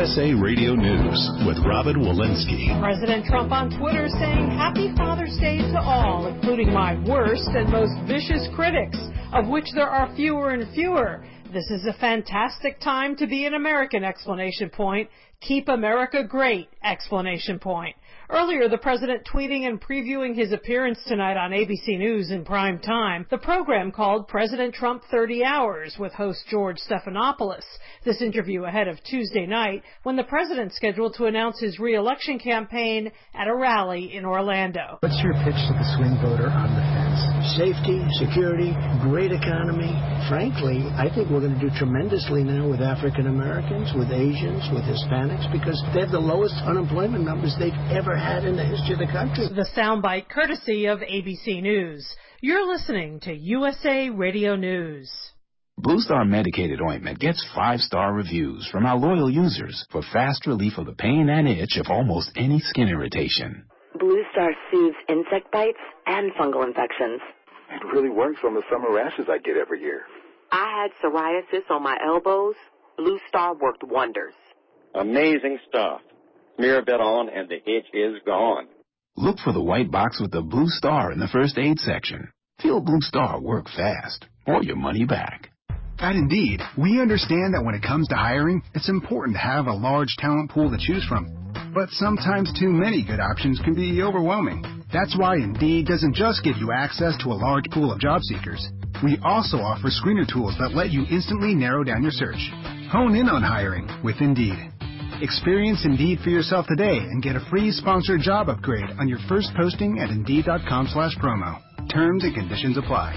USA Radio News with Robin Walensky. President Trump on Twitter saying Happy Father's Day to all, including my worst and most vicious critics, of which there are fewer and fewer. This is a fantastic time to be an American! Exclamation point. Keep America great! Exclamation point. Earlier, the president tweeting and previewing his appearance tonight on ABC News in prime time, the program called President Trump 30 Hours with host George Stephanopoulos. This interview ahead of Tuesday night when the president's scheduled to announce his re-election campaign at a rally in Orlando. What's your pitch to the swing voter on the fence? Safety, security, great economy. Frankly, I think we're going to do tremendously now with African Americans, with Asians, with Hispanics, because they have the lowest unemployment numbers they've ever had in the history of the country. The soundbite courtesy of ABC News. You're listening to USA Radio News. Blue Star medicated ointment gets 5-star reviews from our loyal users for fast relief of the pain and itch of almost any skin irritation. Blue Star soothes insect bites and fungal infections. It really works on the summer rashes I get every year. I had psoriasis on my elbows. Blue Star worked wonders. Amazing stuff. Smear a bit on and the itch is gone. Look for the white box with the Blue Star in the first aid section. Feel Blue Star work fast or your money back. At Indeed, we understand that when it comes to hiring, it's important to have a large talent pool to choose from. But sometimes too many good options can be overwhelming. That's why Indeed doesn't just give you access to a large pool of job seekers. We also offer screener tools that let you instantly narrow down your search. Hone in on hiring with Indeed. Experience Indeed for yourself today and get a free sponsored job upgrade on your first posting at Indeed.com/promo. Terms and conditions apply.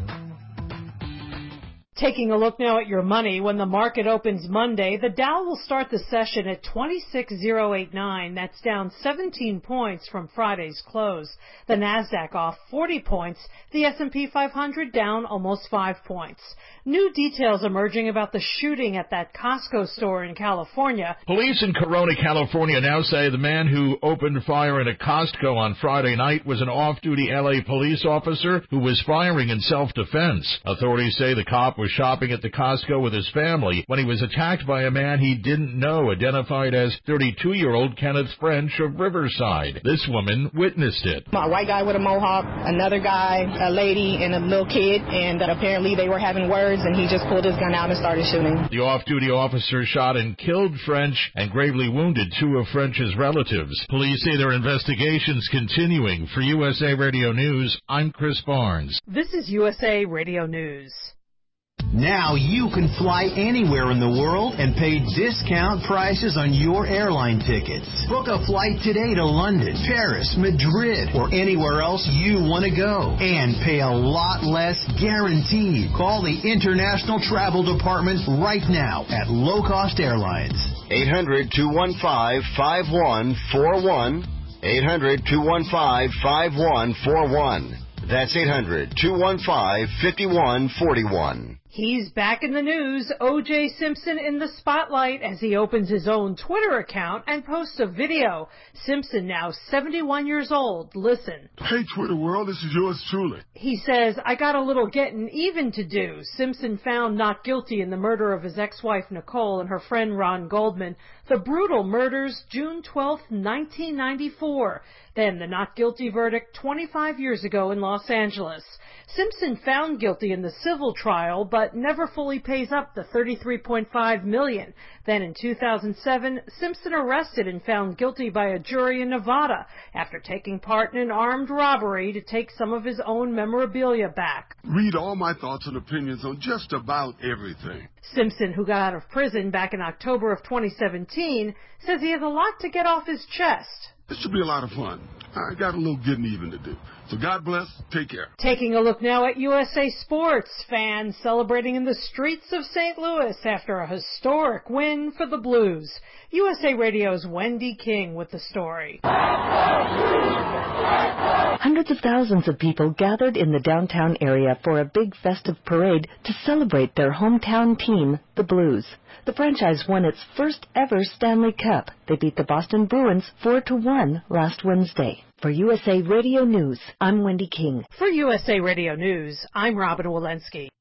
Taking a look now at your money, when the market opens Monday, the Dow will start the session at 26,089. That's down 17 points from Friday's close. The Nasdaq off 40 points. The S&P 500 down almost 5 points. New details emerging about the shooting at that Costco store in California. Police in Corona, California now say the man who opened fire in a Costco on Friday night was an off-duty L.A. police officer who was firing in self-defense. Authorities say the cop was shopping at the Costco with his family when he was attacked by a man he didn't know, identified as 32-year-old Kenneth French of Riverside. This woman witnessed it. A white guy with a mohawk, another guy, a lady, and a little kid, and apparently they were having words, and he just pulled his gun out and started shooting. The off-duty officer shot and killed French and gravely wounded 2 of French's relatives. Police say their investigation's continuing. For USA Radio News, I'm Chris Barnes. This is USA Radio News. Now you can fly anywhere in the world and pay discount prices on your airline tickets. Book a flight today to London, Paris, Madrid, or anywhere else you want to go. And pay a lot less guaranteed. Call the International Travel Department right now at Low Cost Airlines. 800-215-5141. 800-215-5141. That's 800-215-5141. He's back in the news. O.J. Simpson in the spotlight as he opens his own Twitter account and posts a video. Simpson now 71 years old. Listen. Hey, Twitter world, this is yours truly. He says, I got a little getting even to do. Simpson found not guilty in the murder of his ex-wife Nicole and her friend Ron Goldman. The brutal murders, June 12, 1994. Then the not guilty verdict 25 years ago in Los Angeles. Simpson found guilty in the civil trial, but never fully pays up the $33.5 million. Then in 2007, Simpson arrested and found guilty by a jury in Nevada after taking part in an armed robbery to take some of his own memorabilia back. Read all my thoughts and opinions on just about everything. Simpson, who got out of prison back in October of 2017, says he has a lot to get off his chest. This should be a lot of fun. I got a little getting even to do. So God bless. Take care. Taking a look now at USA Sports. Fans celebrating in the streets of St. Louis after a historic win for the Blues. USA Radio's Wendy King with the story. Hundreds of thousands of people gathered in the downtown area for a big festive parade to celebrate their hometown team, the Blues. The franchise won its first ever Stanley Cup. They beat the Boston Bruins 4-1 last Wednesday. For USA Radio News, I'm Wendy King. For USA Radio News, I'm Robin Walensky.